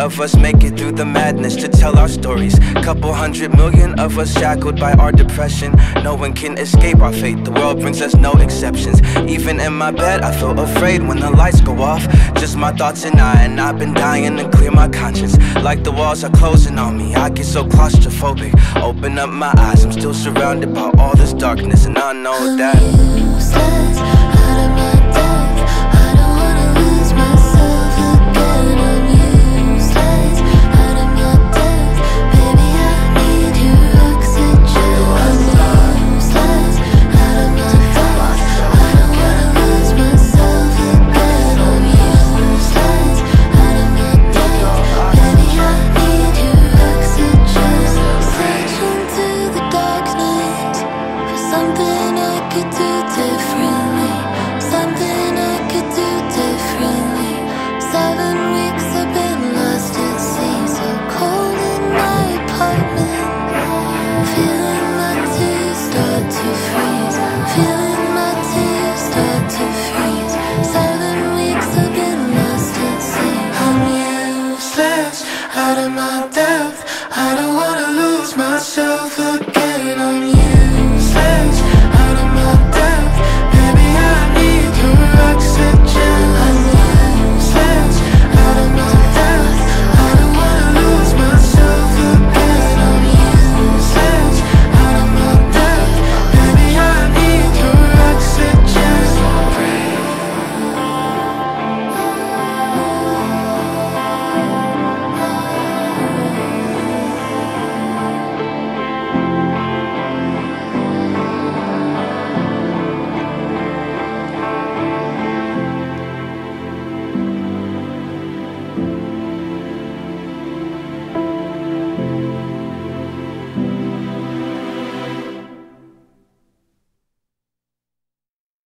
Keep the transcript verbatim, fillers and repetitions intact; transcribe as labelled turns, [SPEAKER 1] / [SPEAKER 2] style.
[SPEAKER 1] of us make it through the madness to tell our stories. Couple hundred million of us shackled by our depression. No one can escape our fate, the world brings us no exceptions. Even in my bed I feel afraid when the lights go off. Just my thoughts and I, and I've been dying to clear my conscience. Like the walls are closing on me, I get so claustrophobic. Open up my eyes, I'm still surrounded by all this darkness, and I know
[SPEAKER 2] I'm
[SPEAKER 1] that
[SPEAKER 2] useless, out of my depth. I don't wanna lose myself again. I'm useless, out of my depth. Baby, I need your oxygen. I'm useless, out of my depth. I don't wanna lose myself again. I'm useless, out of my depth. Baby, I need your oxygen. Searching through the darkness for something I could do differently, something I could do differently. Seven weeks I've been lost at sea, so cold in my apartment. Feeling my tears start to freeze, feeling my tears start to freeze. Seven weeks I've been lost at sea. I'm useless, out of my depth. I don't wanna lose myself again. I'm useless.